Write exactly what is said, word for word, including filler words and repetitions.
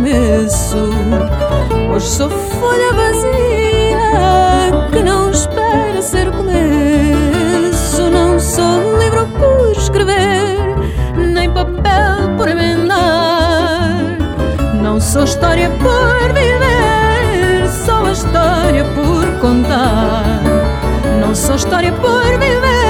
arremesso. Hoje sou folha vazia que não espera ser começo. Não sou livro por escrever, nem papel por emendar. Não sou história por viver, só a história por contar. Não sou história por viver.